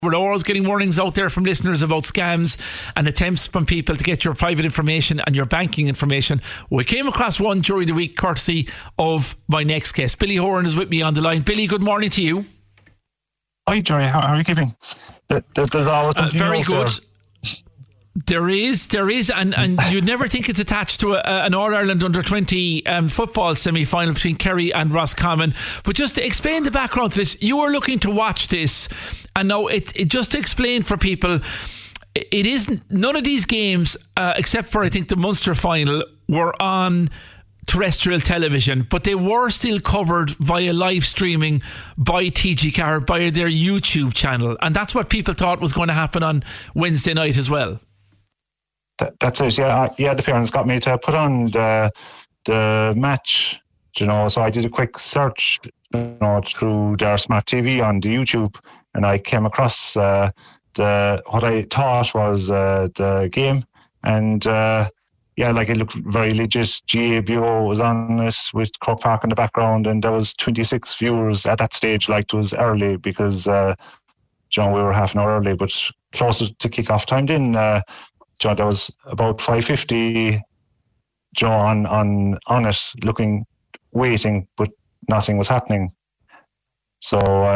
We're always getting warnings out there from listeners about scams and attempts from people to get your private information and your banking information. We came across one during the week courtesy of my next guest. Billy Horan is with me on the line. Billy, good morning to you. Hi, Jerry. How are you keeping? There's always very good. There is, and you'd never think it's attached to an All-Ireland under-20 football semi-final between Kerry and Roscommon. But just to explain the background to this, you were looking to watch this, and now it just to explain for people, it isn't, none of these games, except for I think the Munster final, were on terrestrial television, but they were still covered via live streaming by TG Ceathair, by their YouTube channel, and that's what people thought was going to happen on Wednesday night as well. That's it, yeah. The parents got me to put on the match, so I did a quick search, through their smart TV on the YouTube, and I came across what I thought was the game, and it looked very legit. GABO was on it with Croke Park in the background, and there was 26 viewers at that stage. It was early because we were half an hour early, but closer to kick-off time then. There was about 550 on it, waiting, but nothing was happening. So,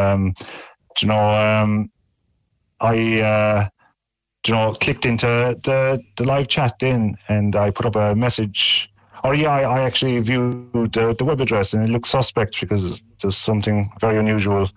I clicked into the live chat then, and I put up a message. I actually viewed the web address, and it looked suspect because there's something very unusual,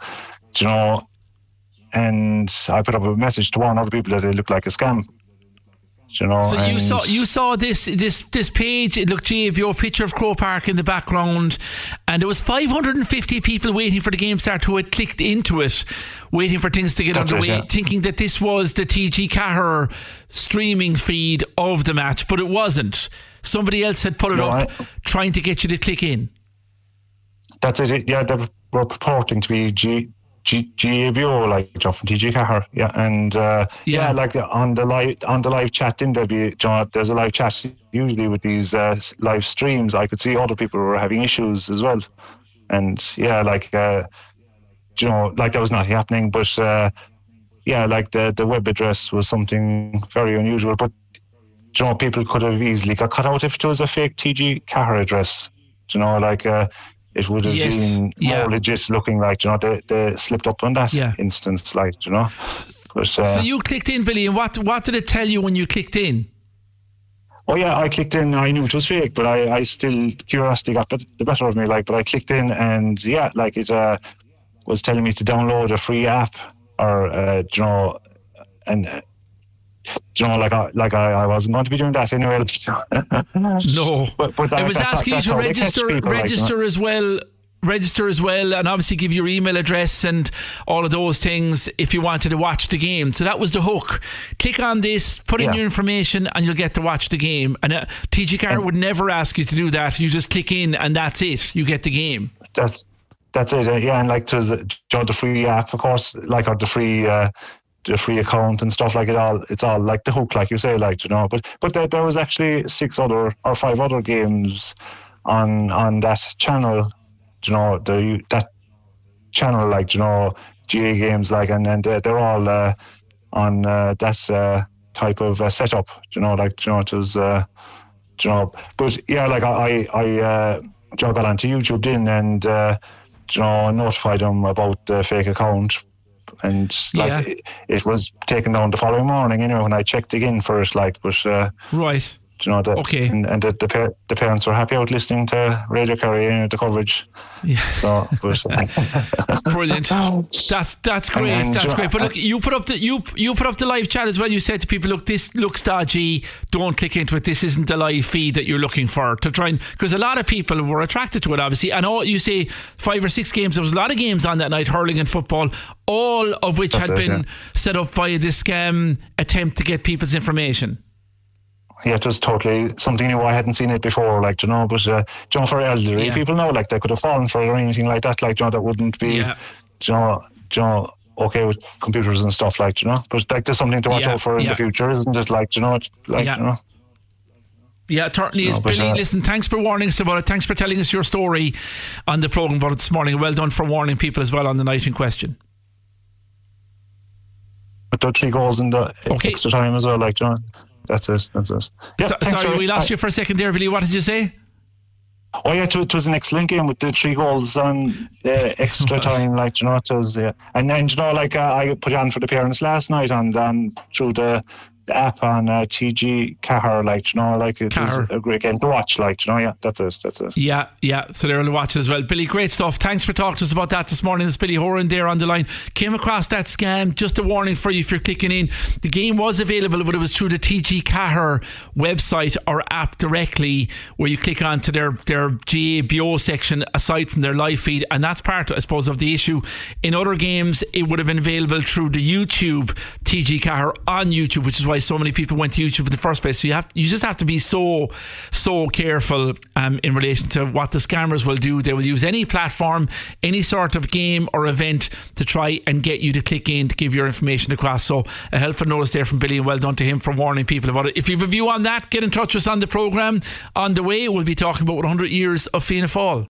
and I put up a message to warn other people that it looked like a scam. So you saw this page. It looked GABO, picture of Croke Park in the background, and there was 550 people waiting for the game start who had clicked into it, waiting for things to get underway, thinking that this was the TG Ceathair streaming feed of the match, but it wasn't. Somebody else had put it up, trying to get you to click in. That's it. Yeah, they were purporting to be GABO, from TG Ceathair, and on the live chat, then there'd be, there's a live chat usually with these live streams. I could see other people were having issues as well, and that was not happening. But the web address was something very unusual. But people could have easily got cut out if it was a fake TG Ceathair address. It would have been more legit looking, they slipped up on that instance, But, so you clicked in, Billy, and what did it tell you when you clicked in? I clicked in. I knew it was fake, but I still, curiosity got the better of me, but I clicked in, and it was telling me to download a free app, or I wasn't going to be doing that anyway. No, but it was asking you to register as well. Register as well, and obviously give your email address and all of those things if you wanted to watch the game. So that was the hook. Click on this, put in your information, and you'll get to watch the game. And TG Ceathair would never ask you to do that. You just click in, and that's it. You get the game. That's it. And there's the free app, of course, or the free account and stuff it's all like the hook, like you say, but there was actually 5 other games on that channel, that channel, GA games, and they're all on that type of setup, it was, but I got onto YouTube then, and notified them about the fake account. And it was taken down the following morning, when I checked again for it, but right. Okay. And the parents were happy out listening to Radio Kerry, the coverage. Yeah. So, brilliant. That's great. That's great. But look, you put up the live chat as well. You said to people, look, this looks dodgy. Don't click into it. This isn't the live feed that you're looking for, to try and, because a lot of people were attracted to it, obviously. And you say 5 or 6 games. There was a lot of games on that night, hurling and football, all of which had been set up via this scam attempt to get people's information. Yeah, it was totally something new. I hadn't seen it before, but for elderly people now, they could have fallen for it or anything like that, that wouldn't be, okay with computers and stuff, but there's something to watch out for in the future, isn't it? Yeah, it certainly is. Billy, listen, thanks for warning us about it. Thanks for telling us your story on the programme about it this morning. Well done for warning people as well on the night in question. with the 3 goals in the extra time as well. Like, you know, that's it. Yeah, sorry, we lost you for a second there, Billy. What did you say? Oh yeah, it was an excellent game with the 3 goals on extra time. Like, you know, it was. And then, you know, like I put it on for the parents last night and through the app on TG Cahir, like, you know, like it was a great game to watch, like, you know. Yeah, that's it. Yeah, so they're able to watch it as well. Billy, great stuff. Thanks for talking to us about that this morning. It's Billy Horan there on the line. Came across that scam. Just a warning for you if you're clicking in. The game was available, but it was through the TG Cahir website or app directly, where you click onto their GABO section aside from their live feed, and that's part, I suppose, of the issue. In other games, it would have been available through the YouTube TG Cahir on YouTube, which is why so many people went to YouTube in the first place. So you just have to be so careful in relation to what the scammers will do. They will use any platform, any sort of game or event to try and get you to click in to give your information across. So a helpful notice there from Billy, and well done to him for warning people about it. If you have a view on that, get in touch with us on the programme. On the way, we'll be talking about 100 years of Fianna Fáil.